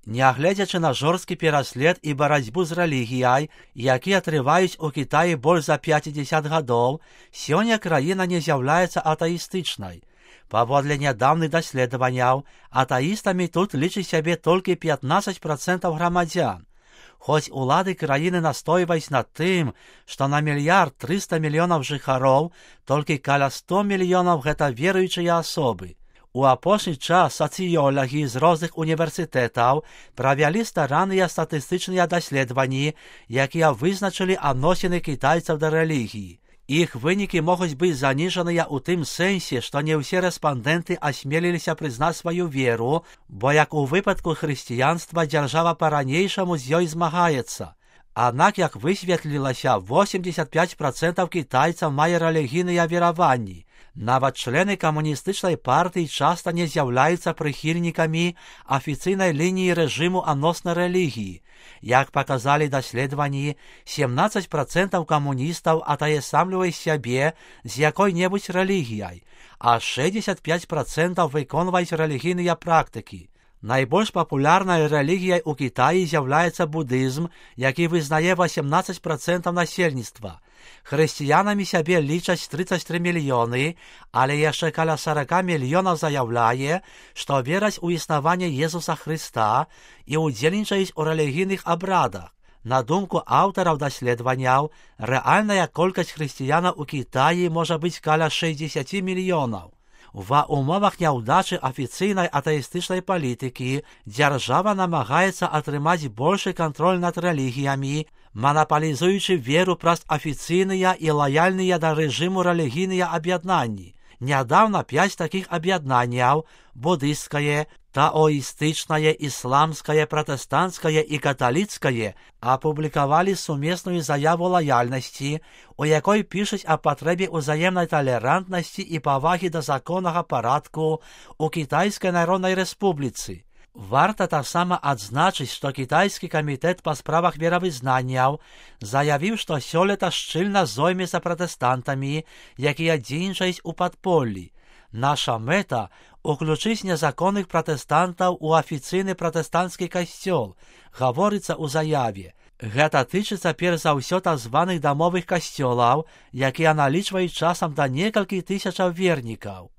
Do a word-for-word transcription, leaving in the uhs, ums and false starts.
Нягледзячы на жорсткі пераслед і барацьбу з рэлігіяй, якія трываюць у Кітаі больш за пяцьдзесят гадоў, сёння краіна не з'яўляецца атэістычнай. Паводле нядаўных даследаванняў, атэістамі тут лічыць сябе толькі пятнадцать процентаў грамадзян. Хоць улады краіны настойваюць на тым, што на мільярд трыста мільёнаў жыхароў толькі каля сто мільёнаў гэта веруючыя асобы. У апошні час сацыёлагі з розных універсітэтаў правялі старанныя статыстычныя даследаванні, якія вызначылі адносіны кітайцаў да рэлігіі. Іх вынікі могуць быць заніжаныя ў тым сэнсе, што не ўсе рэспандэнты асмеліліся прызнаць сваю веру, бо як у выпадку хрысціянства дзяржава па-ранейшаму з ёй змагаецца. Аднак, як высветлілася, восемьдесят пять процентаў кітайцаў мае рэлігійныя вераванні. Нават члены камуністычнай партыі часта не з'яўляюцца прыхільнікамі афіцыйнай лініі рэжыму адносна рэлігіі. Як паказалі даследаванні, семнадцать процентаў камуністаў атаясамліваюць сябе з якой-небудзь рэлігіяй, а шэсцьдзесят пять процентаў выконваюць рэлігійныя практыкі. Найбольш папулярнай рэлігіяй у Кітаі з'яўляецца будызм, які вызнае восемнадцать процентаў насельніцтва. Хрысціянамі сябе лічаць тридцать три мільёны, але яшчэ каля сорок мільёнаў заяўляе, што вераць у існаванне Езуса Хрыста і ўдзельнічаюць у рэлігійных абрадах. На думку аўтараў даследаванняў, рэальная колькасць хрысціянаў у Кітаі можа быць каля шэсцьдесят мільёнаў. Ва умовах няўдачы афіцыйнай атэістычнай палітыкі дзяржава намагаецца атрымаць большы кантроль над рэлігіямі, манапалізуючы веру праз афіцыйныя і лаяльныя да рэжыму рэлігійныя аб'яднанні. Нядаўна пяць такіх аб'яднанняў – будысцкае, таоістычнае, ісламскае, пратэстанцкае і каталіцкае – апублікавалі сумесную заяву лаяльнасці, у якой пішуць аб патрэбе ўзаемнай талерантнасці і павагі да законнага парадку у Кітайскай Народнай Рэспубліцы. Варта таксама адзначыць, што кітайскі камітэт па справах веравызнанняў заявіў, што сёлета шчыльна зоймецца пратэстантамі, якія дзейнічаюць у падполлі. Наша мэта – уключыць незаконных пратэстантаў у афіцыйны пратэстанцкі касцёл, гаворыцца ў заяве. Гэта тычыцца перш за ўсё так званых дамовых касцёлаў, якія налічваюць часам да некалькі тысячаў вернікаў.